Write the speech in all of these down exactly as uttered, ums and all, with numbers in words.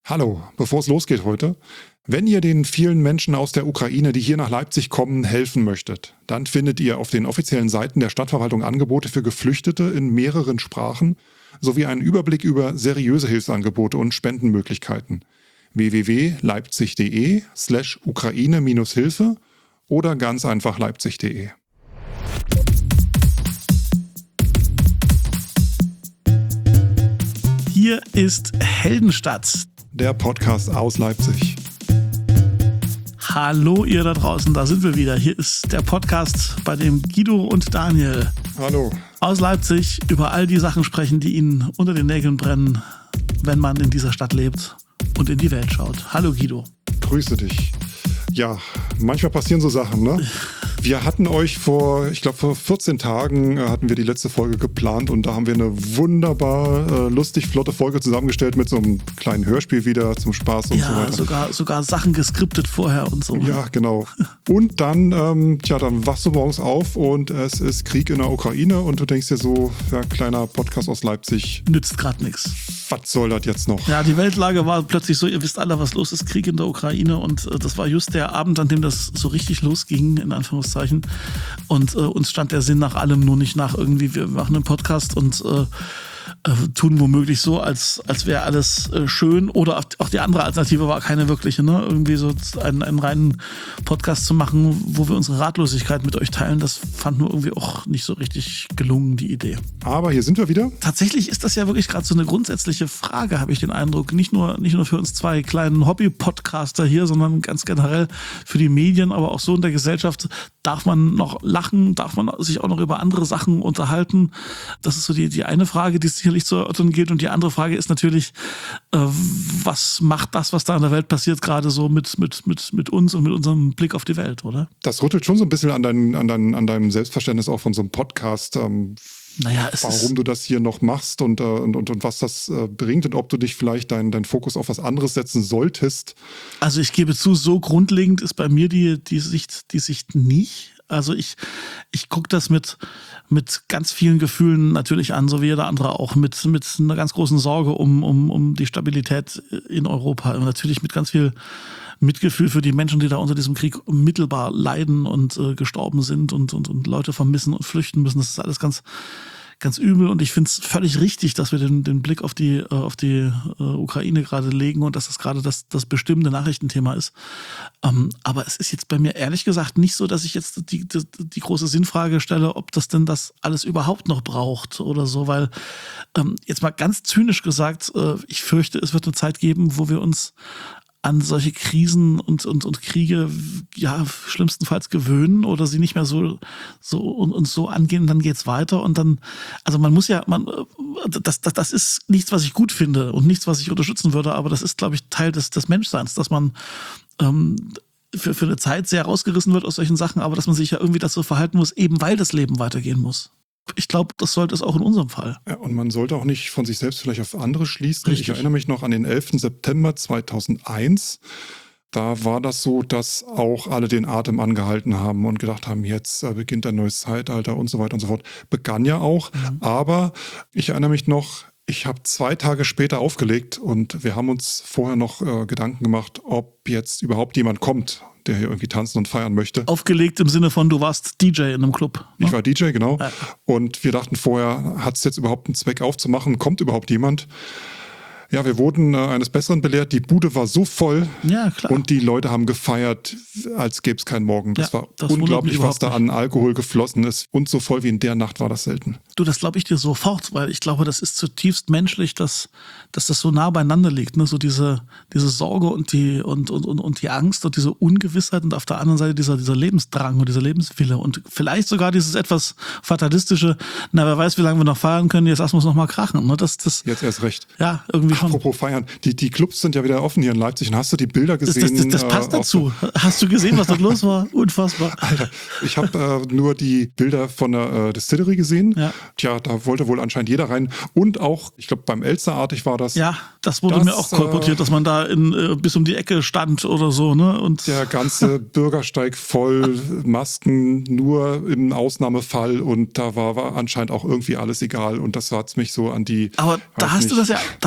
Hallo, bevor es losgeht heute. Wenn ihr den vielen Menschen aus der Ukraine, die hier nach Leipzig kommen, helfen möchtet, dann findet ihr auf den offiziellen Seiten der Stadtverwaltung Angebote für Geflüchtete in mehreren Sprachen sowie einen Überblick über seriöse Hilfsangebote und Spendenmöglichkeiten. w w w punkt leipzig punkt de slash Ukraine-Hilfe oder ganz einfach leipzig punkt de. Hier ist Heldenstadt. Der Podcast aus Leipzig. Hallo ihr da draußen, da sind wir wieder. Hier ist der Podcast, bei dem Guido und Daniel Hallo. aus Leipzig über all die Sachen sprechen, die ihnen unter den Nägeln brennen, wenn man in dieser Stadt lebt und in die Welt schaut. Hallo Guido. Grüße dich. Ja, manchmal passieren so Sachen, ne? Wir hatten euch vor, ich glaube vor vierzehn Tagen äh, hatten wir die letzte Folge geplant und da haben wir eine wunderbar äh, lustig flotte Folge zusammengestellt mit so einem kleinen Hörspiel wieder zum Spaß und ja, so weiter. Ja, sogar, sogar Sachen geskriptet vorher und so. Ja, genau. Und dann, ähm, tja, dann wachst du morgens auf und es ist Krieg in der Ukraine und du denkst dir so, ja, kleiner Podcast aus Leipzig. Nützt gerade nichts. Was soll das jetzt noch? Ja, die Weltlage war plötzlich so, ihr wisst alle, was los ist, Krieg in der Ukraine und äh, das war just der Abend, an dem das so richtig losging, in Anführungszeichen. Und äh, uns stand der Sinn nach allem, nur nicht nach irgendwie, wir machen einen Podcast und äh, äh, tun womöglich so, als, als wäre alles äh, schön. Oder auch die andere Alternative war keine wirkliche, ne? Irgendwie so einen, einen reinen Podcast zu machen, wo wir unsere Ratlosigkeit mit euch teilen, das fand nur irgendwie auch nicht so richtig gelungen, die Idee. Aber hier sind wir wieder. Tatsächlich ist das ja wirklich gerade so eine grundsätzliche Frage, habe ich den Eindruck. Nicht nur, nicht nur für uns zwei kleinen Hobby-Podcaster hier, sondern ganz generell für die Medien, aber auch so in der Gesellschaft. Darf man noch lachen? Darf man sich auch noch über andere Sachen unterhalten? Das ist so die, die eine Frage, die es sicherlich zu erörtern gilt. Und die andere Frage ist natürlich, äh, was macht das, was da in der Welt passiert, gerade so mit, mit, mit, mit uns und mit unserem Blick auf die Welt, oder? Das rüttelt schon so ein bisschen an, dein, an, dein, an deinem Selbstverständnis auch von so einem Podcast. Ähm, naja, es warum ist du das hier noch machst und, äh, und, und, und was das äh, bringt und ob du dich vielleicht deinen dein Fokus auf was anderes setzen solltest. Also ich gebe zu, so grundlegend ist bei mir die, die, Sicht, die Sicht nicht. Also ich, ich gucke das mit, mit ganz vielen Gefühlen natürlich an, so wie jeder andere auch, mit, mit einer ganz großen Sorge um, um, um die Stabilität in Europa. Und natürlich mit ganz viel Mitgefühl für die Menschen, die da unter diesem Krieg mittelbar leiden und äh, gestorben sind und, und, und Leute vermissen und flüchten müssen. Das ist alles ganz, ganz übel und ich finde es völlig richtig, dass wir den, den Blick auf die, äh, auf die äh, Ukraine gerade legen und dass das gerade das, das bestimmende Nachrichtenthema ist. Ähm, aber es ist jetzt bei mir ehrlich gesagt nicht so, dass ich jetzt die, die, die große Sinnfrage stelle, ob das denn das alles überhaupt noch braucht oder so, weil ähm, jetzt mal ganz zynisch gesagt, äh, ich fürchte, es wird eine Zeit geben, wo wir uns an solche Krisen und, und, und Kriege, ja, schlimmstenfalls gewöhnen oder sie nicht mehr so, so und, und so angehen, dann geht's weiter und dann, also man muss ja, man, das, das, das ist nichts, was ich gut finde und nichts, was ich unterstützen würde, aber das ist, glaube ich, Teil des, des Menschseins, dass man, ähm, für, für eine Zeit sehr rausgerissen wird aus solchen Sachen, aber dass man sich ja irgendwie dazu verhalten muss, eben weil das Leben weitergehen muss. Ich glaube, das sollte es auch in unserem Fall. Ja, und man sollte auch nicht von sich selbst vielleicht auf andere schließen. Richtig. Ich erinnere mich noch an den elften September zweitausendeins. Da war das so, dass auch alle den Atem angehalten haben und gedacht haben, jetzt beginnt ein neues Zeitalter und so weiter und so fort. Begann ja auch, mhm. aber ich erinnere mich noch, ich habe zwei Tage später aufgelegt und wir haben uns vorher noch äh, Gedanken gemacht, ob jetzt überhaupt jemand kommt, der hier irgendwie tanzen und feiern möchte. Aufgelegt im Sinne von, du warst D J in einem Club. Ne? Ich war D J, genau. Ja. Und wir dachten vorher, hat es jetzt überhaupt einen Zweck aufzumachen? Kommt überhaupt jemand? Ja, wir wurden äh, eines Besseren belehrt. Die Bude war so voll ja, klar. und die Leute haben gefeiert, als gäbe es keinen Morgen. Das ja, war das unglaublich, was da an Alkohol geflossen ist. Und so voll wie in der Nacht war das selten. Du, das glaube ich dir sofort, weil ich glaube, das ist zutiefst menschlich, dass, dass das so nah beieinander liegt. Ne? So diese, diese Sorge und die, und, und, und, und die Angst und diese Ungewissheit und auf der anderen Seite dieser, dieser Lebensdrang und dieser Lebenswille und vielleicht sogar dieses etwas fatalistische, na, wer weiß, wie lange wir noch feiern können, jetzt lassen wir es noch mal krachen. Ne? Das, das, jetzt erst recht. Ja, irgendwie schon. Apropos feiern, die, die Clubs sind ja wieder offen hier in Leipzig und hast du die Bilder gesehen? Das, das, das, das passt äh, dazu. Hast du gesehen, was dort los war? Unfassbar. Alter, ich habe äh, nur die Bilder von der äh, Distillery gesehen. Ja. Tja, da wollte wohl anscheinend jeder rein. Und auch, ich glaube, beim Elsterartig war das. Ja, das wurde das, mir auch kolportiert, äh, dass man da in, äh, bis um die Ecke stand oder so. Ne? Und der ganze Bürgersteig voll, Masken nur im Ausnahmefall. Und da war, war anscheinend auch irgendwie alles egal. Und das hat mich so an die... Aber da hast nicht, du das ja, da hast du das ja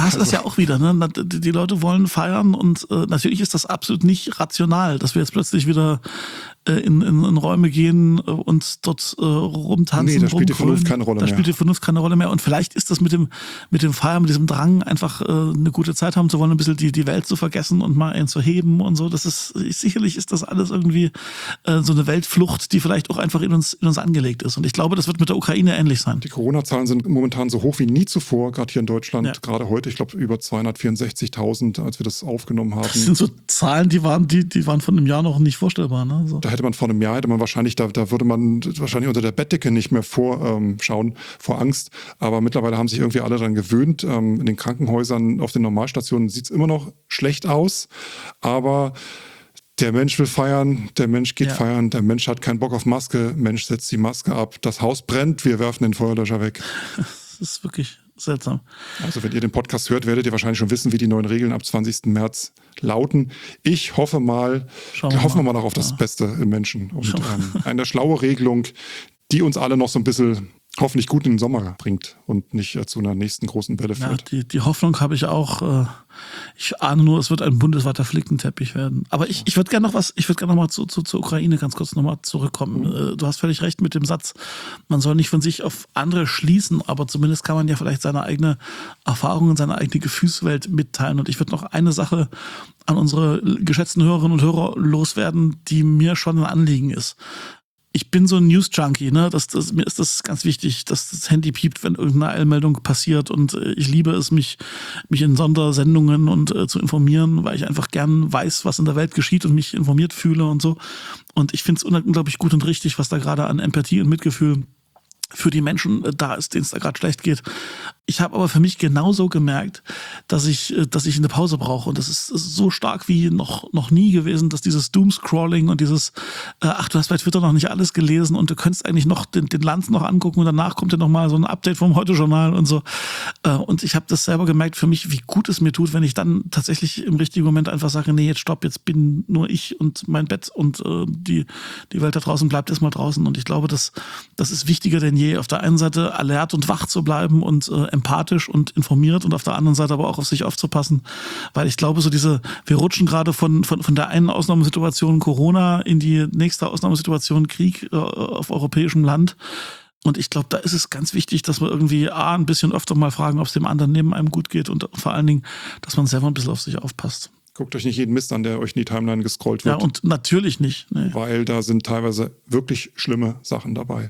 ja auch wieder, ne? Die, die Leute wollen feiern und äh, natürlich ist das absolut nicht rational, dass wir jetzt plötzlich wieder äh, in, in, in Räume gehen äh, und dort äh, rumtanzen. Nee, da spielt die Vernunft keine Rolle mehr. Da spielt die Vernunft keine Rolle mehr. Und vielleicht ist das mit dem, mit dem Feiern, mit diesem Drang, einfach äh, eine gute Zeit haben zu wollen, ein bisschen die, die Welt zu vergessen und mal einen zu heben und so. Das ist, sicherlich ist das alles irgendwie äh, so eine Weltflucht, die vielleicht auch einfach in uns, in uns angelegt ist. Und ich glaube, das wird mit der Ukraine ähnlich sein. Die Corona-Zahlen sind momentan so hoch wie nie zuvor, gerade hier in Deutschland. Ja. Gerade heute, ich glaube, über zweihundertvierundsechzigtausend, als wir das aufgenommen haben. Das sind so Zahlen, die waren, die, die waren von einem Jahr noch nicht vorstellbar. Ne? So. Da hätte man vor einem Jahr, hätte man wahrscheinlich, da, da würde man wahrscheinlich unter der Bettdecke nicht mehr vorschauen, ähm, vor Angst. Aber mittlerweile haben sich irgendwie alle daran gewöhnt. Ähm, in den Krankenhäusern, auf den Normalstationen sieht es immer noch schlecht aus. Aber der Mensch will feiern, der Mensch geht ja. feiern, der Mensch hat keinen Bock auf Maske, Mensch setzt die Maske ab, das Haus brennt, wir werfen den Feuerlöscher weg. Das ist wirklich seltsam. Also wenn ihr den Podcast hört, werdet ihr wahrscheinlich schon wissen, wie die neuen Regeln ab zwanzigsten März lauten. Ich hoffe mal, wir hoffen wir mal noch auf das ja. Beste im Menschen und ähm, eine schlaue Regelung, die uns alle noch so ein bisschen hoffentlich gut in den Sommer bringt und nicht äh, zu einer nächsten großen Welle führt. Ja, die, die Hoffnung habe ich auch. Äh, ich ahne nur, es wird ein bundesweiter Flickenteppich werden. Aber ich, ich würde gerne noch was, ich würde gerne noch mal zu, zu, zur Ukraine ganz kurz noch mal zurückkommen. Mhm. Äh, du hast völlig recht mit dem Satz, man soll nicht von sich auf andere schließen, aber zumindest kann man ja vielleicht seine eigene Erfahrungen, seine eigene Gefühlswelt mitteilen. Und ich würde noch eine Sache an unsere geschätzten Hörerinnen und Hörer loswerden, die mir schon ein Anliegen ist. Ich bin so ein News-Junkie, ne? Das, das, mir ist das ganz wichtig, dass das Handy piept, wenn irgendeine Eilmeldung passiert. Und äh, ich liebe es, mich, mich in Sondersendungen und äh, zu informieren, weil ich einfach gern weiß, was in der Welt geschieht und mich informiert fühle und so. Und ich finde es unglaublich gut und richtig, was da gerade an Empathie und Mitgefühl für die Menschen da ist, denen es da gerade schlecht geht. Ich habe aber für mich genauso gemerkt, dass ich, dass ich eine Pause brauche. Und das ist, ist so stark wie noch, noch nie gewesen, dass dieses Doomscrolling und dieses, äh, ach, du hast bei Twitter noch nicht alles gelesen und du könntest eigentlich noch den, den Lanz noch angucken und danach kommt ja noch mal so ein Update vom Heute-Journal und so. Äh, und ich habe das selber gemerkt für mich, wie gut es mir tut, wenn ich dann tatsächlich im richtigen Moment einfach sage, nee, jetzt stopp, jetzt bin nur ich und mein Bett und äh, die, die Welt da draußen bleibt erstmal draußen. Und ich glaube, das, das ist wichtiger denn je, auf der einen Seite alert und wach zu bleiben und äh, empathisch und informiert und auf der anderen Seite aber auch auf sich aufzupassen, weil ich glaube, so diese, wir rutschen gerade von, von, von der einen Ausnahmesituation Corona in die nächste Ausnahmesituation Krieg äh, auf europäischem Land. Und ich glaube, da ist es ganz wichtig, dass wir irgendwie A, ein bisschen öfter mal fragen, ob es dem anderen neben einem gut geht und vor allen Dingen, dass man selber ein bisschen auf sich aufpasst. Guckt euch nicht jeden Mist an, der euch in die Timeline gescrollt wird. Ja, und natürlich nicht. Nee. Weil da sind teilweise wirklich schlimme Sachen dabei.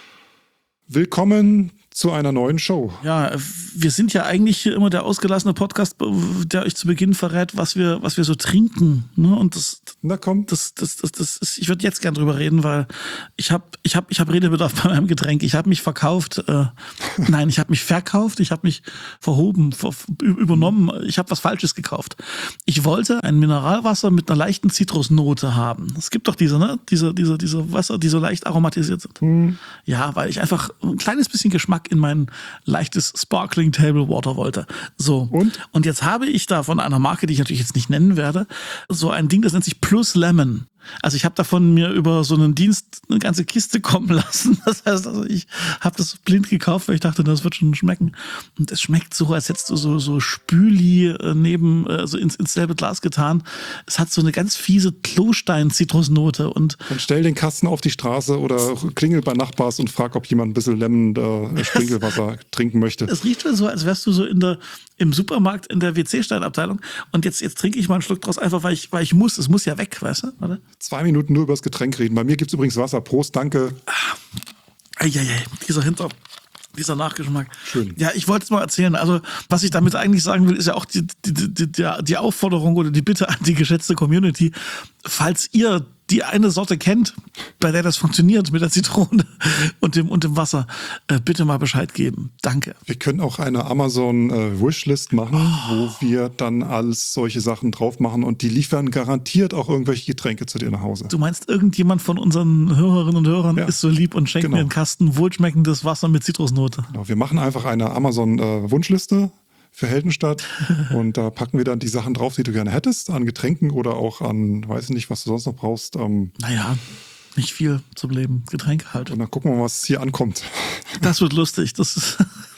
Willkommen zu einer neuen Show. Ja, wir sind ja eigentlich hier immer der ausgelassene Podcast, der euch zu Beginn verrät, was wir, was wir so trinken. Ne? Und das, Na komm. das, das, das, das ist, ich würde jetzt gern drüber reden, weil ich habe, ich habe, ich habe Redebedarf bei meinem Getränk. Ich habe mich verkauft. Äh, nein, ich habe mich verkauft. Ich habe mich verhoben, ver, übernommen. Ich habe was Falsches gekauft. Ich wollte ein Mineralwasser mit einer leichten Zitrusnote haben. Es gibt doch diese, ne, diese, diese, diese Wasser, die so leicht aromatisiert sind. Hm. Ja, weil ich einfach ein kleines bisschen Geschmack in mein leichtes Sparkling Table Water wollte. So. Und? Und jetzt habe ich da von einer Marke, die ich natürlich jetzt nicht nennen werde, so ein Ding, das nennt sich Plus Lemon. Also ich habe davon mir über so einen Dienst eine ganze Kiste kommen lassen. Das heißt, also ich habe das blind gekauft, weil ich dachte, das wird schon schmecken. Und es schmeckt so, als hättest du so, so Spüli neben, also ins, ins selbe Glas getan. Es hat so eine ganz fiese Klostein-Zitrusnote. Und dann stell den Kasten auf die Straße oder klingel bei Nachbars und frag, ob jemand ein bisschen Lemon äh, Sprinkelwasser trinken möchte. Es riecht schon so, als wärst du so in der, im Supermarkt in der W C-Steinabteilung. Und jetzt, jetzt trinke ich mal einen Schluck draus, einfach weil ich, weil ich muss. Es muss ja weg, weißt du? Warte. Zwei Minuten nur über das Getränk reden. Bei mir gibt es übrigens Wasser. Prost, danke. Eieiei, dieser Hinter, dieser Nachgeschmack. Schön. Ja, ich wollte es mal erzählen. Also, was ich damit eigentlich sagen will, ist ja auch die, die, die, die, die Aufforderung oder die Bitte an die geschätzte Community, falls ihr die eine Sorte kennt, bei der das funktioniert mit der Zitrone und dem, und dem Wasser, äh, bitte mal Bescheid geben. Danke. Wir können auch eine Amazon-Wishlist äh, machen, oh. wo wir dann alles solche Sachen drauf machen und die liefern garantiert auch irgendwelche Getränke zu dir nach Hause. Du meinst, irgendjemand von unseren Hörerinnen und Hörern ja. ist so lieb und schenkt genau. mir einen Kasten wohlschmeckendes Wasser mit Zitrusnote? Genau. Wir machen einfach eine Amazon-Wunschliste. Äh, für Heldenstadt und da packen wir dann die Sachen drauf, die du gerne hättest, an Getränken oder auch an, weiß ich nicht, was du sonst noch brauchst. Ähm, naja, nicht viel zum Leben, Getränke halt. Und dann gucken wir mal, was hier ankommt. Das wird lustig. Das ist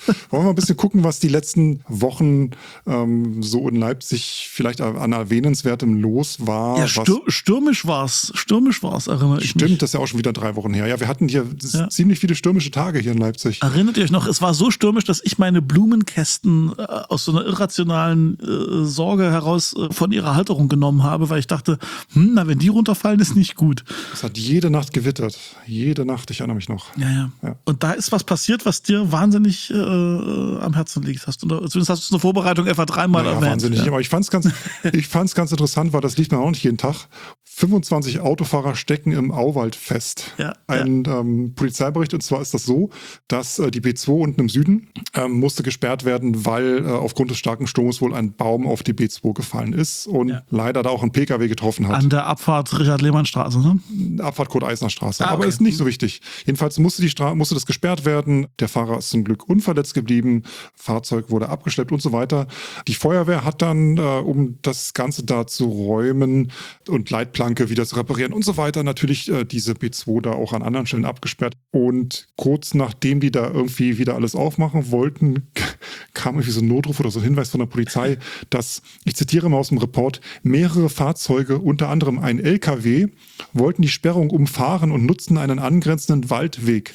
Wollen wir mal ein bisschen gucken, was die letzten Wochen ähm, so in Leipzig vielleicht an erwähnenswertem los war. Ja, stür stürmisch war's. Stürmisch war's, erinnere ich Stimmt, mich. das ist ja auch schon wieder drei Wochen her. Ja, wir hatten hier Ja. ziemlich viele stürmische Tage hier in Leipzig. Erinnert ihr euch noch, es war so stürmisch, dass ich meine Blumenkästen äh, aus so einer irrationalen äh, Sorge heraus äh, von ihrer Halterung genommen habe, weil ich dachte, hm, na, wenn die runterfallen, ist nicht gut. Es hat jede Nacht gewittert. Jede Nacht, ich erinnere mich noch. Ja, ja. Ja. Und da ist was passiert, was dir wahnsinnig äh, am Herzen liegt. Hast du, zumindest hast du es in der Vorbereitung etwa dreimal Ja, erwähnt. wahnsinnig. Ja. Aber ich fand es ganz, ich fand's ganz interessant, weil das liest man auch nicht jeden Tag. fünfundzwanzig Autofahrer stecken im Auwald fest. Ja, Ein ähm, Polizeibericht, und zwar ist das so, dass äh, die B zwei unten im Süden ähm, musste gesperrt werden, weil äh, aufgrund des starken Sturmes wohl ein Baum auf die B zwei gefallen ist und Ja. leider da auch ein P K W getroffen hat. An der Abfahrt Richard-Lehmann-Straße, ne? Abfahrt Kurt-Eisner-Straße. Ah, Aber okay. ist nicht so wichtig. Jedenfalls musste, die Stra musste das gesperrt werden. Der Fahrer ist zum Glück unverletzt geblieben. Fahrzeug wurde abgeschleppt und so weiter. Die Feuerwehr hat dann, äh, um das Ganze da zu räumen und Leitplanke wieder zu reparieren und so weiter, natürlich äh, diese B zwei da auch an anderen Stellen abgesperrt. Und kurz nachdem die da irgendwie wieder alles aufmachen wollten, kam irgendwie so ein Notruf oder so ein Hinweis von der Polizei, dass, ich zitiere mal aus dem Report, mehrere Fahrzeuge, unter anderem ein L K W, wollten die Sperrung umfahren und nutzten einen angrenzenden Waldweg.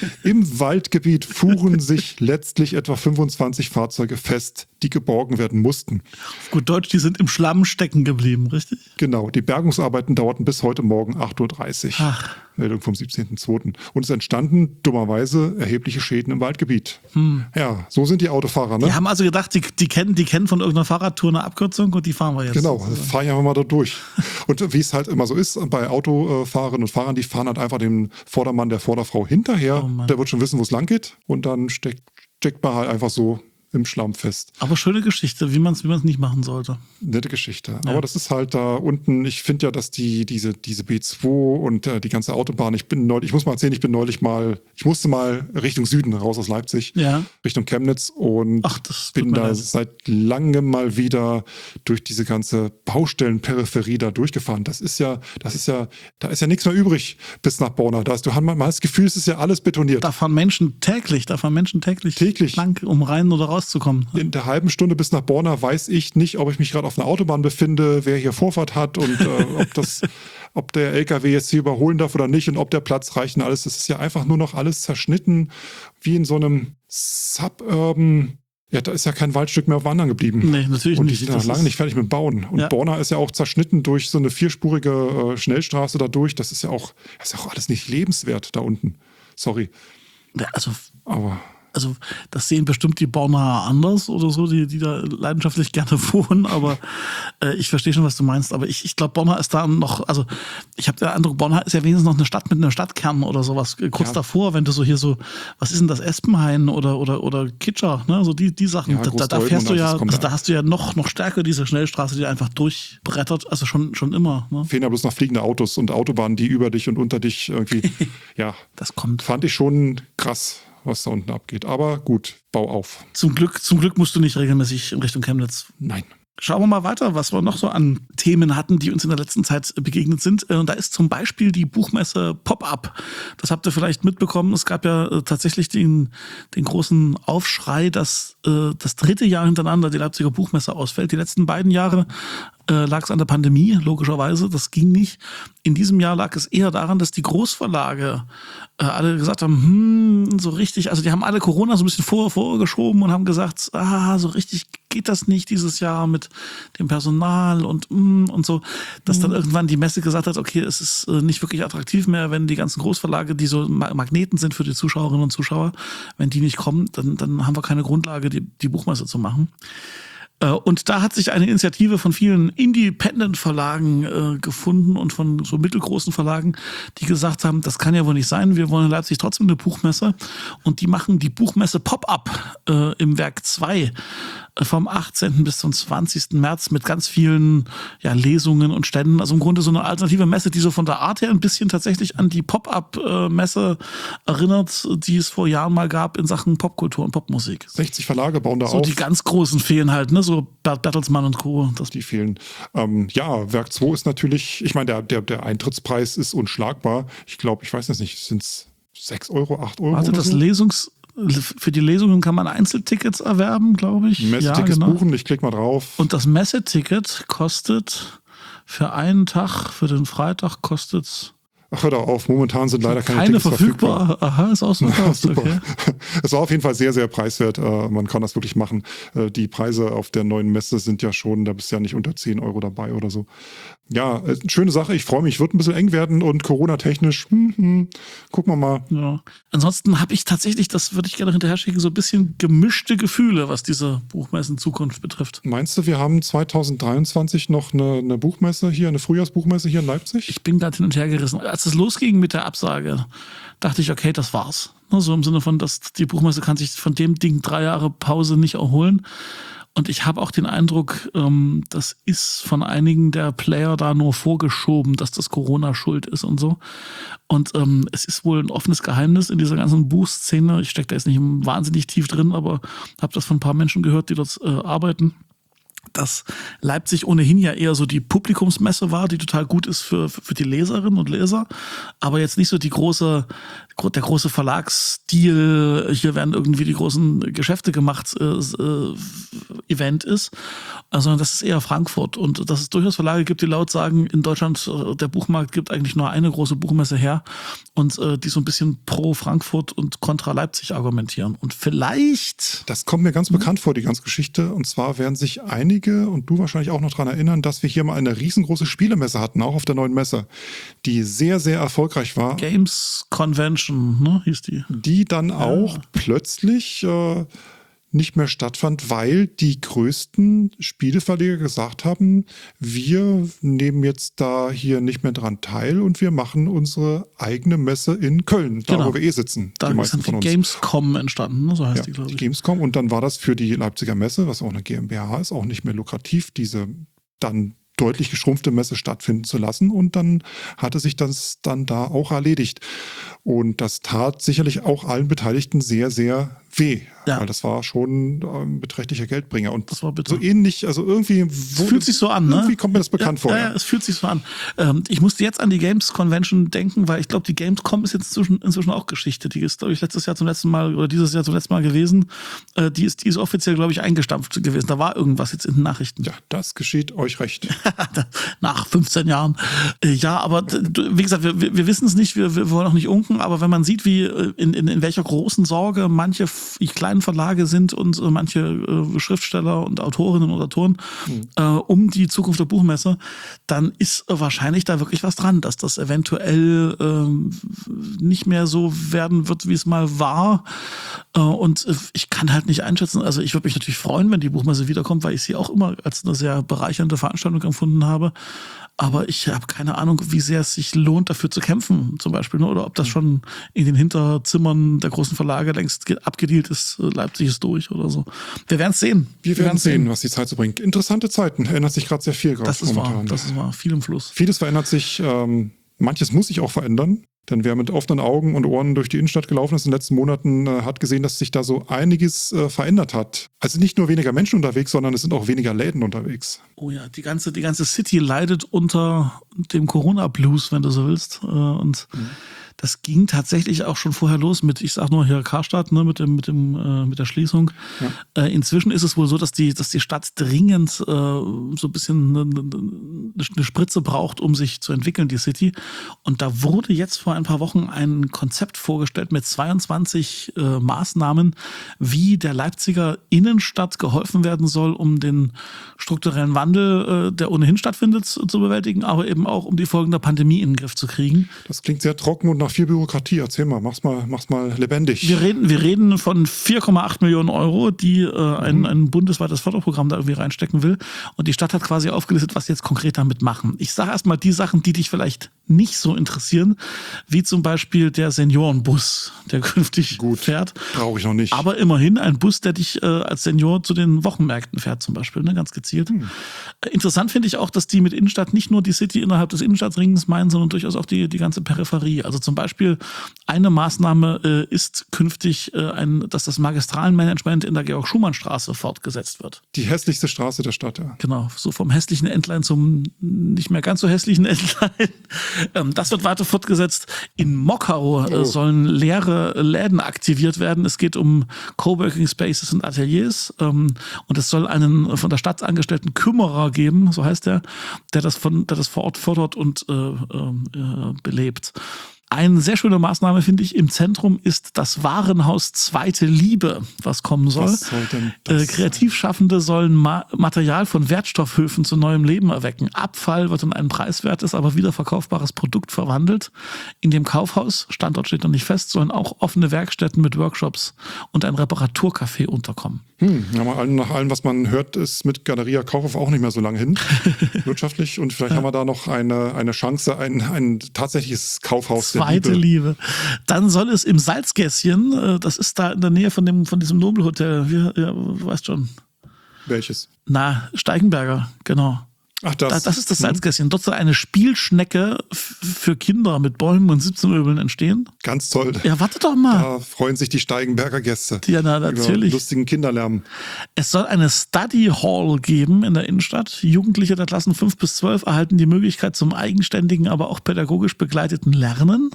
Im Waldgebiet fuhren sich letztlich etwa fünfundzwanzig Fahrzeuge fest, die geborgen werden mussten. Auf gut Deutsch, die sind im Schlamm stecken geblieben, richtig? Genau, die Bergungsarbeiten dauerten bis heute Morgen acht Uhr dreißig. Ach. Meldung vom siebzehnten zweiten Und es entstanden dummerweise erhebliche Schäden im Waldgebiet. Hm. Ja, so sind die Autofahrer, ne? Die haben also gedacht, die, die, kennen, die kennen von irgendeiner Fahrradtour eine Abkürzung und die fahren wir jetzt. Genau, fahren ja mal da durch. Und wie es halt immer so ist, bei Autofahrerinnen und Fahrern, die fahren halt einfach dem Vordermann der Vorderfrau hinterher. Oh Mann. Der wird schon wissen, wo es lang geht. Und dann steckt, steckt man halt einfach so im Schlamm fest. Aber schöne Geschichte, wie man es wie man's nicht machen sollte. Nette Geschichte. Ja. Aber das ist halt da unten, ich finde ja, dass die, diese, diese B zwei und äh, die ganze Autobahn, ich bin neulich, ich muss mal erzählen, ich bin neulich mal, ich musste mal Richtung Süden raus aus Leipzig, Ja. Richtung Chemnitz und Ach, das tut bin mir da leid. seit langem mal wieder durch diese ganze Baustellenperipherie da durchgefahren. Das ist ja, das ist ja, da ist ja nichts mehr übrig bis nach Borna. Da hast du, man hat das Gefühl, es ist ja alles betoniert. Da fahren Menschen täglich, da fahren Menschen täglich, Täglich. lang, um rein oder rauszukommen. In der halben Stunde bis nach Borna weiß ich nicht, ob ich mich gerade auf einer Autobahn befinde, wer hier Vorfahrt hat und äh, ob das, ob der L K W jetzt hier überholen darf oder nicht und ob der Platz reicht und alles. Das ist ja einfach nur noch alles zerschnitten, wie in so einem Suburban. Ja, da ist ja kein Waldstück mehr auf Wandern geblieben. Nee, natürlich und die nicht. sind noch Das lange ist- nicht fertig mit dem Bauen. Und Ja. Borna ist ja auch zerschnitten durch so eine vierspurige äh, Schnellstraße da durch. Das ist ja auch, das ist ja auch alles nicht lebenswert da unten. Sorry. Ja, also, Aber also das sehen bestimmt die Bornaer anders oder so, die, die da leidenschaftlich gerne wohnen, aber äh, ich verstehe schon, was du meinst. Aber ich, ich glaube, Borna ist da noch, also ich habe den Eindruck, Borna ist ja wenigstens noch eine Stadt mit einem Stadtkern oder sowas. äh, Kurz Ja. davor, wenn du so hier so, was ist denn das, Espenhain oder, oder, oder Kitscher, ne? So die, die Sachen, Ja, da, da, da Großdeuben fährst du und ja, alles kommt also da. da hast du ja noch, noch stärker diese Schnellstraße, die einfach durchbrettert, also schon, schon immer. Ne? fehlen ja bloß noch fliegende Autos und Autobahnen, die über dich und unter dich irgendwie, ja, Das kommt. fand ich schon krass, was da unten abgeht. Aber gut, bau auf. Zum Glück, zum Glück musst du nicht regelmäßig in Richtung Chemnitz. Nein. Schauen wir mal weiter, was wir noch so an Themen hatten, die uns in der letzten Zeit begegnet sind. Und da ist zum Beispiel die Buchmesse Pop-Up. Das habt ihr vielleicht mitbekommen. Es gab ja äh, tatsächlich den, den großen Aufschrei, dass äh, das dritte Jahr hintereinander die Leipziger Buchmesse ausfällt. Die letzten beiden Jahre äh, lag es an der Pandemie, logischerweise. Das ging nicht. In diesem Jahr lag es eher daran, dass die Großverlage äh, alle gesagt haben, hm, so richtig, also die haben alle Corona so ein bisschen vor, vorgeschoben und haben gesagt, ah, so richtig geht das nicht dieses Jahr mit dem Personal und mm, und so, dass dann irgendwann die Messe gesagt hat, okay, es ist äh, nicht wirklich attraktiv mehr, wenn die ganzen Großverlage, die so Ma- Magneten sind für die Zuschauerinnen und Zuschauer, wenn die nicht kommen, dann, dann haben wir keine Grundlage, die, die Buchmesse zu machen. Äh, Und da hat sich eine Initiative von vielen Independent-Verlagen äh, gefunden und von so mittelgroßen Verlagen, die gesagt haben, das kann ja wohl nicht sein, wir wollen in Leipzig trotzdem eine Buchmesse. Und die machen die Buchmesse Pop-Up äh, im Werk zwei äh, vom achtzehnten bis zum zwanzigsten März mit ganz vielen ja, Lesungen und Ständen. Also im Grunde so eine alternative Messe, die so von der Art her ein bisschen tatsächlich an die Pop-Up-Messe erinnert, die es vor Jahren mal gab in Sachen Popkultur und Popmusik. sechzig Verlage bauen da So auf. die ganz großen fehlen halt, ne? So Bert Bertelsmann und Co. Das, Die fehlen. Ähm, ja, Werk zwei ist natürlich, ich meine, der, der, der Eintrittspreis ist unschlagbar. Ich glaube, ich weiß es nicht, sind es sechs Euro, acht Euro? warte, oder das so? Lesungs, Für die Lesungen kann man Einzeltickets erwerben, glaube ich. Messetickets ja, genau. buchen, ich klicke mal drauf. Und das Messeticket kostet für einen Tag, für den Freitag kostet es. Ach, hör doch auf, momentan sind leider keine, keine Tickets verfügbar. verfügbar. Aha, ist auch so. Ja, super. Okay. Es war auf jeden Fall sehr, sehr preiswert. Man kann das wirklich machen. Die Preise auf der neuen Messe sind ja schon, da bist du ja nicht unter zehn Euro dabei oder so. Ja, schöne Sache. Ich freue mich. Wird ein bisschen eng werden und Corona-technisch, hm, hm, gucken wir mal. Ja. Ansonsten habe ich tatsächlich, das würde ich gerne hinterher schicken, so ein bisschen gemischte Gefühle, was diese Buchmessen-Zukunft betrifft. Meinst du, wir haben zwanzig dreiundzwanzig noch eine, eine Buchmesse hier, eine Frühjahrsbuchmesse hier in Leipzig? Ich bin gerade hin und her gerissen. Als es losging mit der Absage, dachte ich, okay, das war's. So im Sinne von, dass die Buchmesse kann sich von dem Ding drei Jahre Pause nicht erholen. Und ich habe auch den Eindruck, ähm, das ist von einigen der Player da nur vorgeschoben, dass das Corona schuld ist und so. Und ähm, es ist wohl ein offenes Geheimnis in dieser ganzen Buchszene. Ich stecke da jetzt nicht wahnsinnig tief drin, aber habe das von ein paar Menschen gehört, die dort äh, arbeiten, dass Leipzig ohnehin ja eher so die Publikumsmesse war, die total gut ist für, für die Leserinnen und Leser, aber jetzt nicht so die große, der große Verlagsstil, hier werden irgendwie die großen Geschäfte gemacht, äh, äh, Event ist, sondern das ist eher Frankfurt und dass es durchaus Verlage gibt, die laut sagen, in Deutschland, äh, der Buchmarkt gibt eigentlich nur eine große Buchmesse her und äh, die so ein bisschen pro Frankfurt und kontra Leipzig argumentieren. Und vielleicht... Das kommt mir ganz bekannt vor, die ganze Geschichte, und zwar werden sich einige und du wahrscheinlich auch noch daran erinnern, dass wir hier mal eine riesengroße Spielemesse hatten, auch auf der neuen Messe, die sehr, sehr erfolgreich war. Games Convention, ne, hieß die. Die dann auch ja. plötzlich äh, nicht mehr stattfand, weil die größten Spieleverleger gesagt haben, wir nehmen jetzt da hier nicht mehr dran teil und wir machen unsere eigene Messe in Köln, da genau. wo wir eh sitzen. Da die ist die Gamescom entstanden, ne? So heißt ja, die, glaube ich. Die Gamescom, und dann war das für die Leipziger Messe, was auch eine GmbH ist, auch nicht mehr lukrativ, diese dann deutlich geschrumpfte Messe stattfinden zu lassen, und dann hatte sich das dann da auch erledigt. Und das tat sicherlich auch allen Beteiligten sehr, sehr weh, ja. weil das war schon ein beträchtlicher Geldbringer. Und das war bitter. So ähnlich, also irgendwie... Es fühlt sich so an, ne? Irgendwie kommt mir das bekannt ja, vor. Ja, ja, es fühlt sich so an. Ähm, ich musste jetzt an die Games Convention denken, weil ich glaube, die Gamescom ist jetzt inzwischen, inzwischen auch Geschichte. Die ist, glaube ich, letztes Jahr zum letzten Mal oder dieses Jahr zum letzten Mal gewesen. Äh, die, ist, die ist offiziell, glaube ich, eingestampft gewesen. Da war irgendwas jetzt in den Nachrichten. Ja, das geschieht euch recht. Nach fünfzehn Jahren. Äh, ja, aber wie gesagt, wir, wir wissen es nicht, wir, wir wollen auch nicht unken, aber wenn man sieht, wie in, in, in welcher großen Sorge manche kleinen Verlage sind und äh, manche äh, Schriftsteller und Autorinnen und Autoren mhm. äh, um die Zukunft der Buchmesse, dann ist äh, wahrscheinlich da wirklich was dran, dass das eventuell äh, nicht mehr so werden wird, wie es mal war. Äh, und äh, ich kann halt nicht einschätzen, also ich würde mich natürlich freuen, wenn die Buchmesse wiederkommt, weil ich sie auch immer als eine sehr bereichernde Veranstaltung empfunden habe. Aber ich habe keine Ahnung, wie sehr es sich lohnt, dafür zu kämpfen, zum Beispiel, ne? Oder ob das schon in den Hinterzimmern der großen Verlage längst abgedealt ist, Leipzig ist durch oder so. Wir werden es sehen. Wir, Wir werden sehen, was die Zeit so bringt. Interessante Zeiten, ändert sich gerade sehr viel. Das ist momentan. wahr, das ist wahr, viel im Fluss. Vieles verändert sich, ähm, manches muss sich auch verändern. Denn wer mit offenen Augen und Ohren durch die Innenstadt gelaufen ist in den letzten Monaten, äh, hat gesehen, dass sich da so einiges äh, verändert hat. Also nicht nur weniger Menschen unterwegs, sondern es sind auch weniger Läden unterwegs. Oh ja, die ganze, die ganze City leidet unter dem Corona-Blues, wenn du so willst. Äh, und mhm. das ging tatsächlich auch schon vorher los mit, ich sag nur hier Karstadt, ne, mit dem, mit dem, äh, mit der Schließung. Ja. Äh, inzwischen ist es wohl so, dass die, dass die Stadt dringend äh, so ein bisschen eine, eine Spritze braucht, um sich zu entwickeln, die City. Und da wurde jetzt vor ein paar Wochen ein Konzept vorgestellt mit zweiundzwanzig äh, Maßnahmen, wie der Leipziger Innenstadt geholfen werden soll, um den strukturellen Wandel, äh, der ohnehin stattfindet, zu, zu bewältigen, aber eben auch um die Folgen der Pandemie in den Griff zu kriegen. Das klingt sehr trocken und nach viel Bürokratie. Erzähl mal, mach's mal, mach's mal lebendig. Wir reden, wir reden von vier Komma acht Millionen Euro, die äh, ein, mhm. ein bundesweites Förderprogramm da irgendwie reinstecken will. Und die Stadt hat quasi aufgelistet, was sie jetzt konkret damit machen. Ich sage erstmal die Sachen, die dich vielleicht nicht so interessieren, wie zum Beispiel der Seniorenbus, der künftig Gut, fährt. Brauche ich noch nicht. Aber immerhin ein Bus, der dich äh, als Senior zu den Wochenmärkten fährt zum Beispiel, ne, ganz gezielt. Hm. Äh, interessant finde ich auch, dass die mit Innenstadt nicht nur die City innerhalb des Innenstadtrings meinen, sondern durchaus auch die, die ganze Peripherie. Also zum Beispiel eine Maßnahme äh, ist künftig, äh, ein, dass das Magistralenmanagement in der Georg-Schumann-Straße fortgesetzt wird. Die hässlichste Straße der Stadt, ja. Genau, so vom hässlichen Entlein zum nicht mehr ganz so hässlichen Entlein. Ähm, das wird weiter fortgesetzt. In Mockau äh, Oh. sollen leere Läden aktiviert werden. Es geht um Coworking Spaces und Ateliers. Ähm, und es soll einen von der Stadt angestellten Kümmerer geben, so heißt der, der das, von, der das vor Ort fördert und äh, äh, belebt. Eine sehr schöne Maßnahme, finde ich, im Zentrum ist das Warenhaus Zweite Liebe, was kommen soll. Was soll denn Äh, das Kreativschaffende sollen Ma- Material von Wertstoffhöfen zu neuem Leben erwecken. Abfall wird in ein preiswertes, aber wiederverkaufbares Produkt verwandelt. In dem Kaufhaus, Standort steht noch nicht fest, sollen auch offene Werkstätten mit Workshops und ein Reparaturcafé unterkommen. Hm, ja, mal allem- nach allem, was man hört, ist mit Galeria Kaufhof auch nicht mehr so lange hin, wirtschaftlich. Und vielleicht haben wir da noch eine, eine Chance, ein, ein tatsächliches Kaufhaus der Zweite Liebe. Liebe. Dann soll es im Salzgässchen, äh, das ist da in der Nähe von dem von diesem Nobelhotel, wie, ja, du weißt schon. Welches? Na, Steigenberger, genau. Ach, das. Da, das ist das Hm, Salzgässchen. Dort soll eine Spielschnecke f- für Kinder mit Bäumen und Sitzmöbeln entstehen. Ganz toll. Ja, warte doch mal. Da freuen sich die Steigenberger Gäste. Ja, na, Über natürlich. lustigen Kinderlärm. Es soll eine Study Hall geben in der Innenstadt. Jugendliche der Klassen fünf bis zwölf erhalten die Möglichkeit zum eigenständigen, aber auch pädagogisch begleiteten Lernen.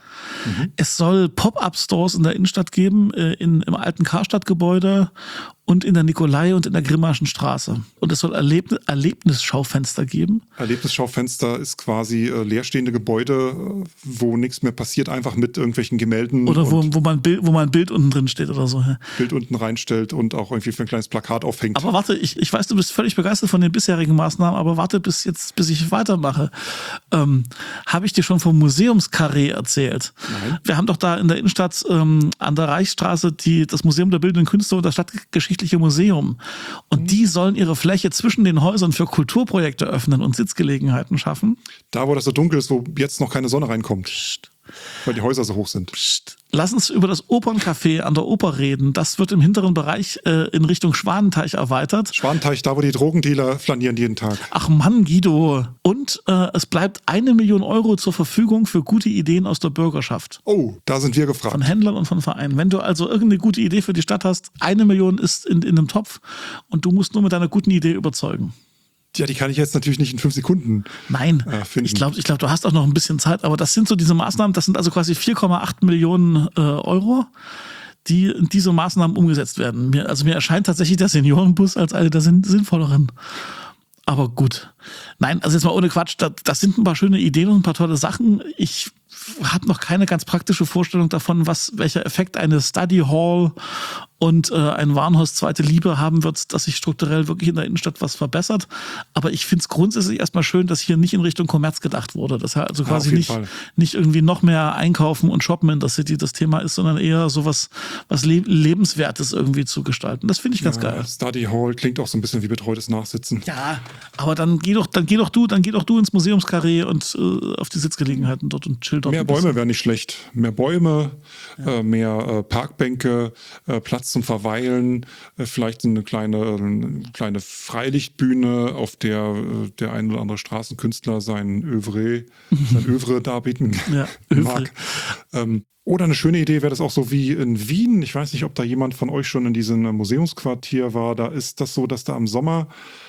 Es soll Pop-Up-Stores in der Innenstadt geben, äh, in, im alten Karstadtgebäude und in der Nikolai- und in der Grimmaschen Straße. Und es soll Erlebn Erlebnisschaufenster geben. Erlebnisschaufenster ist quasi äh, leerstehende Gebäude, äh, wo nichts mehr passiert, einfach mit irgendwelchen Gemälden Oder wo, und wo, man Bild, wo mal ein Bild unten drin steht oder so. Ja. Bild unten reinstellt und auch irgendwie für ein kleines Plakat aufhängt. Aber warte, ich, ich weiß, du bist völlig begeistert von den bisherigen Maßnahmen, aber warte bis jetzt, bis ich weitermache. Ähm, Habe ich dir schon vom Museumskarree erzählt? Nein. Wir haben doch da in der Innenstadt ähm, an der Reichsstraße die, das Museum der Bildenden Künste und das Stadtgeschichtliche Museum. Und die sollen ihre Fläche zwischen den Häusern für Kulturprojekte öffnen und Sitzgelegenheiten schaffen. Da, wo das so dunkel ist, wo jetzt noch keine Sonne reinkommt, weil die Häuser so hoch sind. Psst. Lass uns über das Operncafé an der Oper reden. Das wird im hinteren Bereich äh, in Richtung Schwanenteich erweitert. Schwanenteich, da, wo die Drogendealer flanieren jeden Tag. Ach Mann, Guido. Und äh, es bleibt eine Million Euro zur Verfügung für gute Ideen aus der Bürgerschaft. Oh, da sind wir Von gefragt. Händlern und von Vereinen. Wenn du also irgendeine gute Idee für die Stadt hast, eine Million ist in, in einem Topf und du musst nur mit deiner guten Idee überzeugen. Ja, die kann ich jetzt natürlich nicht in fünf Sekunden. Nein, Äh, finden. ich glaube, ich glaub, du hast auch noch ein bisschen Zeit, aber das sind so diese Maßnahmen, das sind also quasi vier Komma acht Millionen äh, Euro, die in diese Maßnahmen umgesetzt werden. Mir, also mir erscheint tatsächlich der Seniorenbus als eine der sinn sinnvolleren. Aber gut. Nein, also jetzt mal ohne Quatsch, das, das sind ein paar schöne Ideen und ein paar tolle Sachen. Ich habe noch keine ganz praktische Vorstellung davon, was welcher Effekt eine Study Hall und äh, ein Warenhaus Zweite Liebe haben wird, dass sich strukturell wirklich in der Innenstadt was verbessert. Aber ich finde es grundsätzlich erstmal schön, dass hier nicht in Richtung Kommerz gedacht wurde. Dass also Ja, quasi auf jeden nicht, Fall. nicht irgendwie noch mehr einkaufen und shoppen in der City das Thema ist, sondern eher sowas was Le Lebenswertes irgendwie zu gestalten. Das finde ich ganz Ja, geil. Study Hall klingt auch so ein bisschen wie betreutes Nachsitzen. Ja, aber dann geh doch, dann geh doch du, dann geh doch du ins Museumskarree und äh, auf die Sitzgelegenheiten dort und chill dort. Mehr ein bisschen. Bäume wären nicht schlecht. Mehr Bäume, äh, mehr äh, Parkbänke, äh, Platz zum Verweilen, äh, vielleicht eine kleine, eine kleine Freilichtbühne, auf der äh, der ein oder andere Straßenkünstler sein Övre, sein Övre darbieten Ja, Övre. mag. Ähm, oder eine schöne Idee wäre das auch so wie in Wien. Ich weiß nicht, ob da jemand von euch schon in diesem Museumsquartier war. Da ist das so, dass da im Sommer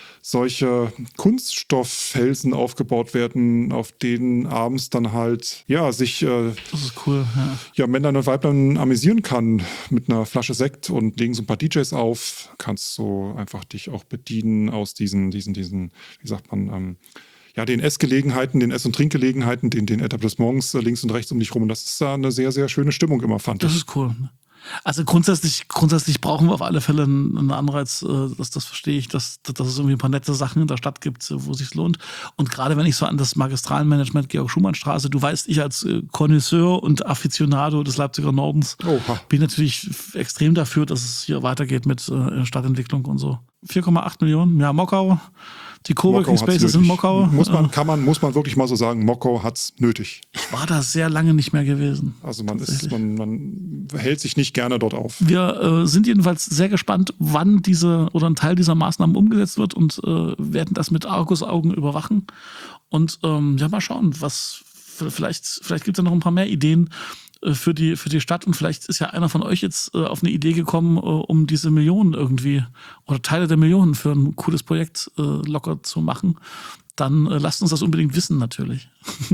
solche Kunststofffelsen aufgebaut werden, auf denen abends dann halt, ja, sich äh, Das ist cool, ja. ja, Männlein und Weiblein amüsieren kann mit einer Flasche Sekt und legen so ein paar D Js auf. Kannst so einfach dich auch bedienen aus diesen, diesen, diesen, wie sagt man, ähm, ja, den Essgelegenheiten, den Ess- und Trinkgelegenheiten, den, den Etablissements äh, links und rechts um dich rum. Und das ist da eine sehr, sehr schöne Stimmung immer, fand Das ich. ist cool. Also grundsätzlich, grundsätzlich brauchen wir auf alle Fälle einen einen Anreiz, äh, das, das verstehe ich, dass, dass es irgendwie ein paar nette Sachen in der Stadt gibt, wo es sich lohnt. Und gerade wenn ich so an das Magistralmanagement Georg-Schumann-Straße, du weißt, ich als äh, Connoisseur und Afficionado des Leipziger Nordens Oha. bin natürlich f- extrem dafür, dass es hier weitergeht mit äh, Stadtentwicklung und so. vier Komma acht Millionen, ja, Mockau. Die Coworking Mockau hat's Spaces in nötig. Mockau. Muss man, äh, kann man, muss man wirklich mal so sagen, Mockau hat's nötig. Ich war da sehr lange nicht mehr gewesen. Also man ist, Tatsächlich. man, man hält sich nicht gerne dort auf. Wir äh, sind jedenfalls sehr gespannt, wann diese oder ein Teil dieser Maßnahmen umgesetzt wird und äh, werden das mit Argusaugen überwachen. Und ähm, ja, mal schauen, was vielleicht, vielleicht gibt es ja noch ein paar mehr Ideen, für die, für die Stadt. Und vielleicht ist ja einer von euch jetzt äh, auf eine Idee gekommen, äh, um diese Millionen irgendwie oder Teile der Millionen für ein cooles Projekt äh, locker zu machen. Dann äh, lasst uns das unbedingt wissen, natürlich.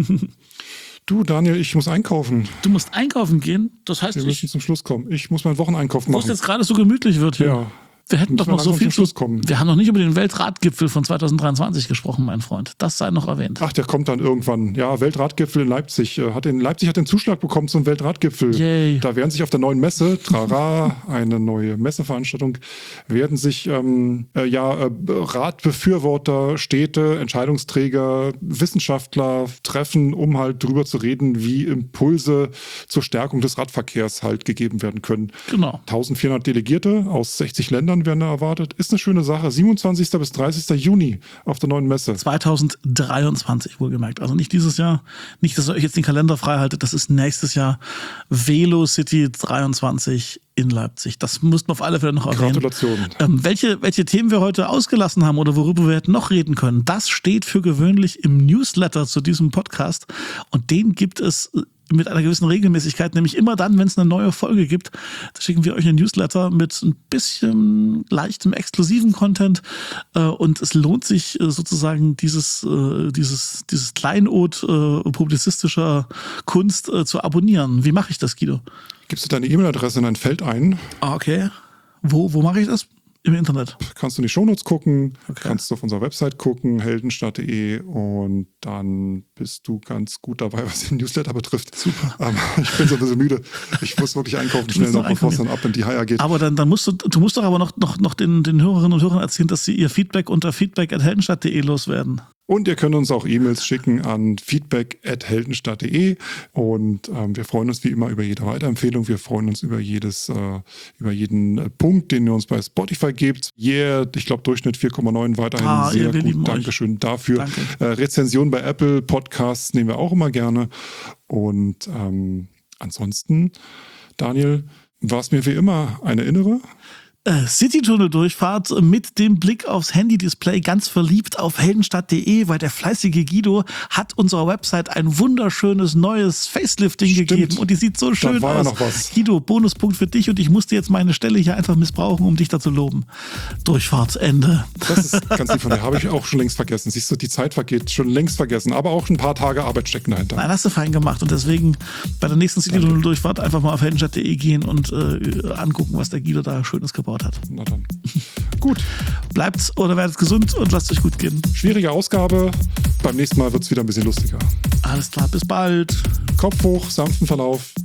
Du, Daniel, ich muss einkaufen. Du musst einkaufen gehen? Das heißt, Wir müssen ich, zum Schluss kommen. Ich muss meinen Wocheneinkauf wo machen. es jetzt gerade so gemütlich wird hier. Ja. Wir hätten doch noch so viel zum Schluss kommen. Wir haben noch nicht über den Weltratgipfel von zwanzig dreiundzwanzig gesprochen, mein Freund. Das sei noch erwähnt. Ach, der kommt dann irgendwann. Ja, Weltratgipfel in Leipzig. Hat in Leipzig hat den Zuschlag bekommen zum Weltratgipfel. Yay. Da werden sich auf der neuen Messe, Trara, eine neue Messeveranstaltung, werden sich ähm, äh, ja äh, Ratbefürworter, Städte, Entscheidungsträger, Wissenschaftler treffen, um halt drüber zu reden, wie Impulse zur Stärkung des Radverkehrs halt gegeben werden können. Genau. eintausendvierhundert Delegierte aus sechzig Ländern werden da erwartet. Ist eine schöne Sache. siebenundzwanzigsten bis dreißigsten Juni auf der neuen Messe. zwanzig dreiundzwanzig wohlgemerkt. Also nicht dieses Jahr, nicht, dass ihr euch jetzt den Kalender frei haltet, das ist nächstes Jahr Velocity dreiundzwanzig in Leipzig. Das müssten wir auf alle Fälle noch erwähnen. Gratulation. Ähm, welche, welche Themen wir heute ausgelassen haben oder worüber wir hätten noch reden können, das steht für gewöhnlich im Newsletter zu diesem Podcast und den gibt es mit einer gewissen Regelmäßigkeit, nämlich immer dann, wenn es eine neue Folge gibt, da schicken wir euch einen Newsletter mit ein bisschen leichtem, exklusiven Content äh, und es lohnt sich äh, sozusagen dieses, äh, dieses, dieses Kleinod äh, publizistischer Kunst äh, zu abonnieren. Wie mache ich das, Guido? Gibst du deine E-Mail-Adresse in ein Feld ein? Ah, okay. Wo, wo mache ich das? Im Internet. Kannst du in die Shownotes gucken, Okay. kannst du auf unserer Website gucken, heldenstadt punkt de und dann bist du ganz gut dabei, was den Newsletter betrifft. Super. Ähm, ich bin so ein bisschen müde. Ich muss wirklich einkaufen Du schnell musst noch, noch bevor es einkaufen dann ab in die Haier geht. Aber dann, dann musst du, du musst doch aber noch, noch, noch den, den Hörerinnen und Hörern erzählen, dass sie ihr Feedback unter feedback at heldenstadt punkt de loswerden. Und ihr könnt uns auch E-Mails schicken an feedback at heldenstadt punkt de und ähm, wir freuen uns wie immer über jede Weiterempfehlung. Wir freuen uns über jedes, äh, über jeden äh, Punkt, den ihr uns bei Spotify gebt. Yeah, ich glaube Durchschnitt vier Komma neun weiterhin Ah, sehr ihr, wir lieben gut. euch. Dankeschön dafür. Danke. Äh, Rezension bei Apple Podcasts nehmen wir auch immer gerne. Und ähm, ansonsten, Daniel, war es mir wie immer eine innere. Äh, Citytunnel-Durchfahrt mit dem Blick aufs Handy-Display, ganz verliebt auf heldenstadt punkt de, weil der fleißige Guido hat unserer Website ein wunderschönes neues Facelifting Stimmt. gegeben und die sieht so schön war ja aus. noch was. Guido, Bonuspunkt für dich und ich musste jetzt meine Stelle hier einfach missbrauchen, um dich da zu loben. Durchfahrtsende. Das ist ganz lieb von dir. Habe ich auch schon längst vergessen. Siehst du, die Zeit vergeht, schon längst vergessen. Aber auch ein paar Tage Arbeit stecken dahinter. Nein, hast du fein gemacht und deswegen bei der nächsten Citytunnel-Durchfahrt einfach mal auf heldenstadt punkt de gehen und äh, angucken, was der Guido da Schönes gebaut hat. Na dann. Gut. Bleibt oder werdet gesund und lasst euch gut gehen. Schwierige Ausgabe. Beim nächsten Mal wird es wieder ein bisschen lustiger. Alles klar, bis bald. Kopf hoch, sanften Verlauf.